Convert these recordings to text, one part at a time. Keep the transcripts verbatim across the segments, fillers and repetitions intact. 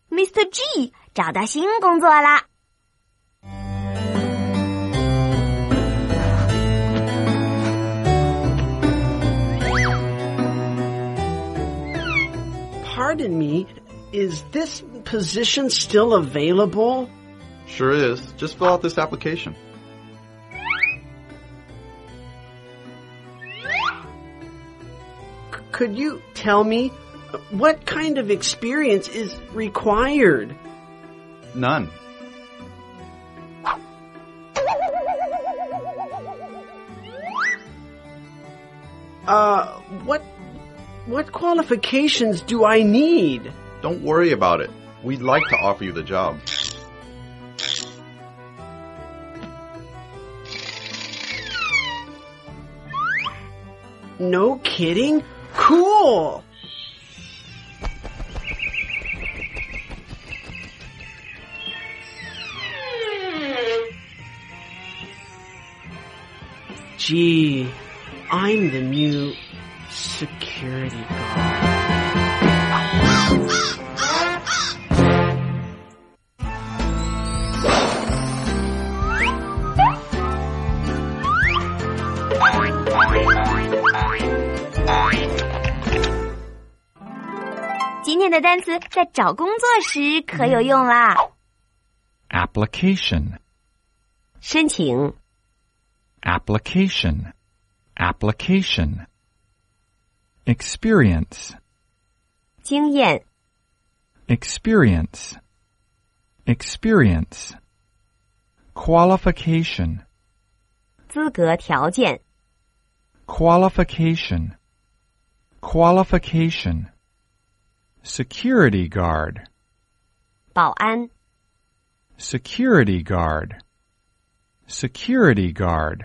Mister G 找到新工作啦。 Pardon me, is this position still available? Sure is. Just fill out this application. Could you tell me what kind of experience is required? None. Uh, what, what qualifications do I need? Don't worry about it. We'd like to offer you the job. No kidding? Cool! Gee, I'm the new security guard. 今天的单词在找工作时可有用啦。 Application. 申请 Application. Application. Experience. 经验 Experience. Experience. Qualification. 资格条件 Qualification. Qualification. Security guard. 保安 Security guard. Security guard.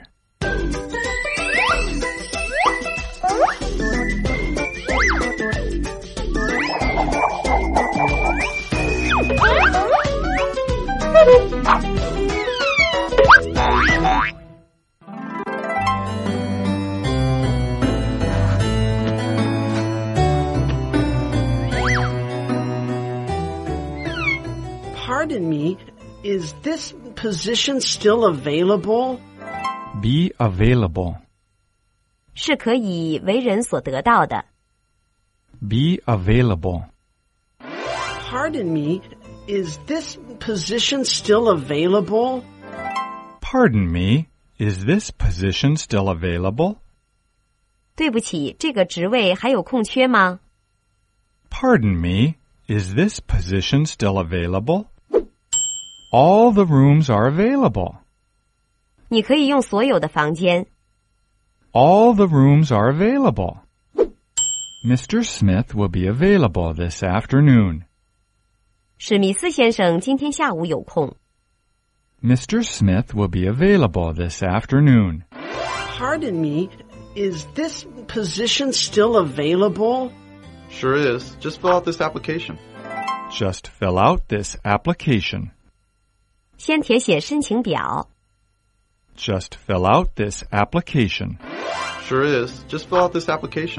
Pardon me, is this position still available? Be available. 是可以为人所得到的。 Be available. Pardon me, is this position still available? Pardon me, is this position still available? 对不起，这个职位还有空缺吗？ Pardon me, is this position still available? All the rooms are available. 你可以用所有的房间。 All the rooms are available. Mister Smith will be available this afternoon. 史密斯先生今天下午有空。 Mister Smith will be available this afternoon. Pardon me, is this position still available? Sure is. Just fill out this application. Just fill out this application. 先填写申请表。 Just fill out this application. Sure is. Just fill out this application.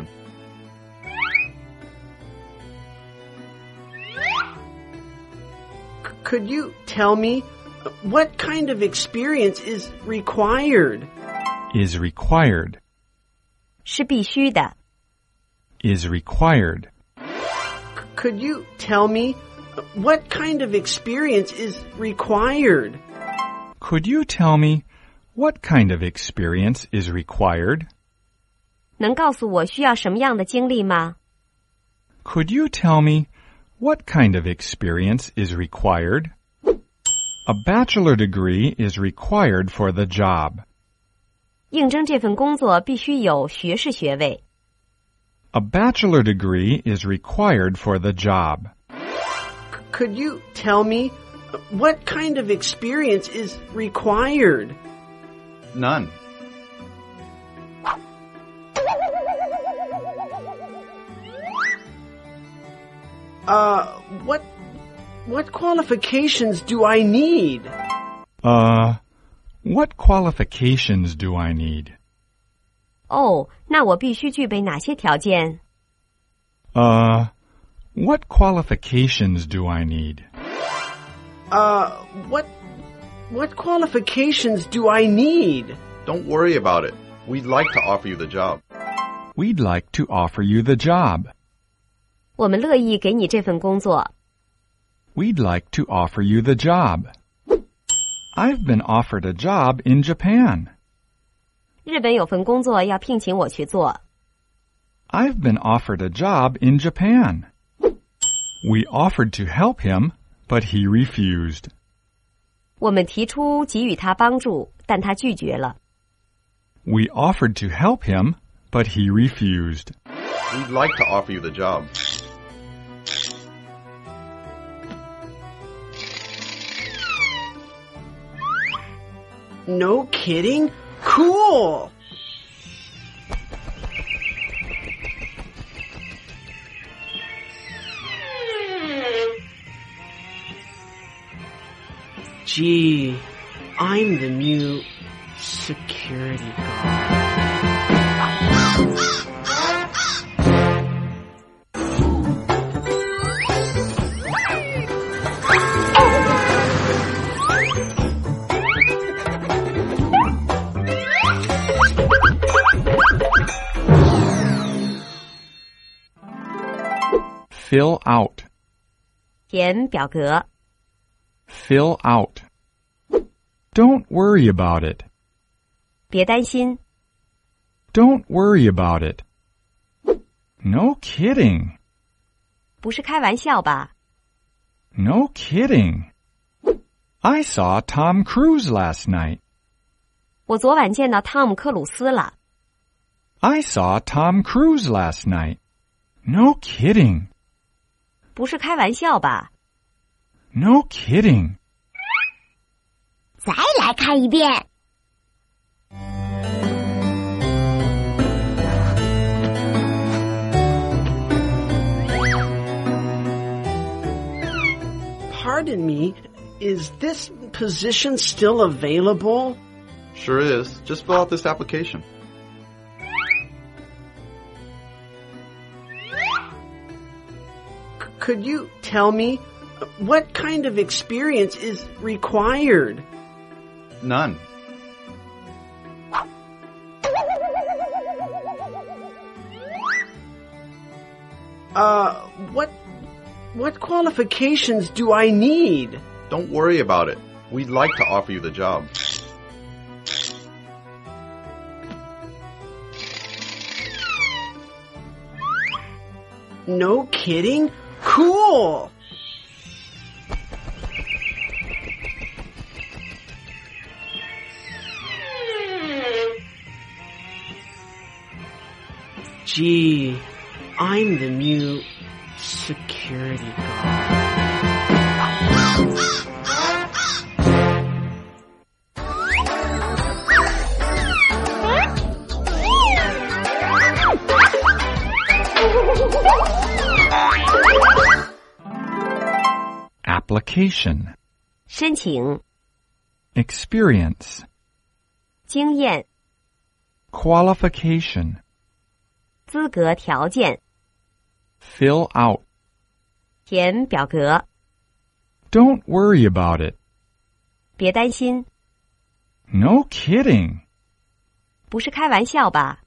Could you tell me what kind of experience is required? Is required. 是必须的。 Is required. Could you tell me what kind of experience is required? Could you tell me what kind of experience is required? 能告诉我需要什么样的经历吗？ Could you tell me what kind of experience is required? A bachelor degree is required for the job. 应征这份工作必须有学士学位。 A bachelor degree is required for the job. Could you tell me what kind of experience is required? None. Uh, what, what qualifications do I need? Uh, what qualifications do I need? 哦，那我必须具备哪些条件？ Uh, What qualifications do I need? Uh, what, what qualifications do I need? Don't worry about it. We'd like to offer you the job. We'd like to offer you the job. 我们乐意给你这份工作。 We'd like to offer you the job. I've been offered a job in Japan. 日本有份工作要聘请我去做。 I've been offered a job in Japan. We offered to help him, but he refused. 我们提出给予他帮助，但他拒绝了。 We offered to help him, but he refused. We'd like to offer you the job. No kidding? Cool! Gee, I'm the new security guard. Fill out. 填表格。 Fill out. Don't worry about it. 别担心。 Don't worry about it. No kidding. 不是开玩笑吧？ No kidding. I saw Tom Cruise last night. 我昨晚见到汤姆·克鲁斯了。 I saw Tom Cruise last night. No kidding. 不是开玩笑吧？ No kidding. 再来看一遍。 Pardon me, is this position still available? Sure is. Just fill out this application. C- could you tell me what kind of experience is required? None. Uh, what, what qualifications do I need? Don't worry about it. We'd like to offer you the job. No kidding? Cool! Gee, I'm the new security guard. Application. 申请。 Experience. 经验。 Qualification. 资格条件。 Fill out. 填表格。 Don't worry about it. 别担心。 No kidding. 不是开玩笑吧？